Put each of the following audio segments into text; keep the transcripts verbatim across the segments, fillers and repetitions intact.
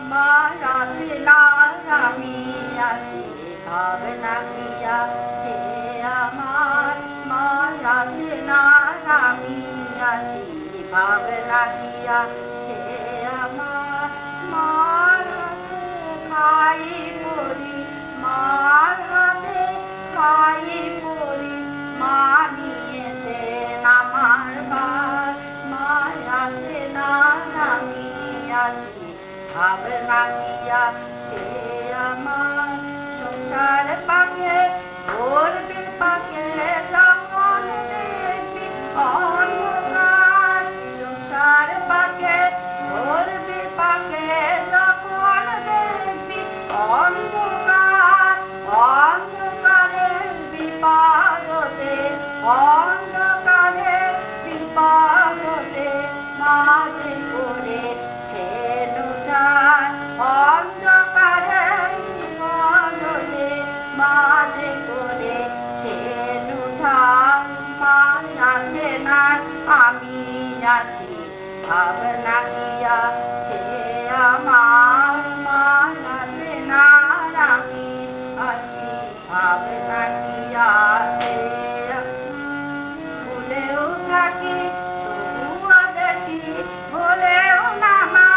মারাছে না আমি আছি ভাবনা কিয়া সে আমার মারাছে না আমি আছি ভাবনা কিয়া সে আমার মার হাতে খাই পড়ি মার হাতে খাই পড়ি মা নিয়েছেন আমার ভার মারাছে না আমি আছি ভাবনা কিয়া সে আমার সংসার পাকে করবে পাকে যখন দেখবি অন্ধকার সংসার পাকে করবে পাকে যখন দেখবি অন্ধকার অন্ধকারের বিপারতে অন্ধকারের বিপারতে মাঝে করে অন্ধকারের বিপদে মাঝে করে মারাছে না আমি আছি ভাবনা কিয়া সে আমার মারাছে না আমি আছি ভাবনা কিয়া সে ভুলেও থাকি তবুও দেখি ভুলেও না মা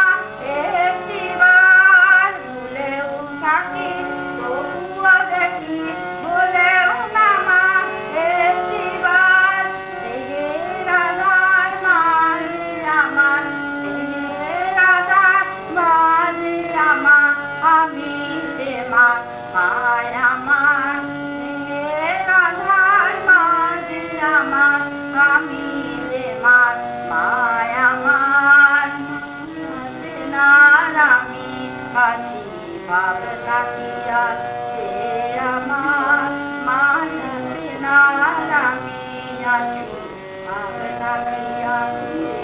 একটিবার ভুলেও থাকি তবুও দেখি ভুলেও না মা একটিবার হে রাধার মাঝে আমার হে রাধার মাঝে আমার আমি যে মা মায় আমার হে রাধার মাঝে আমার আমি যে মা মায় আমার আমি আছি ভাবনা কিয়া সে আমার মায়াতে না আমি আছি ভাবনা কিয়া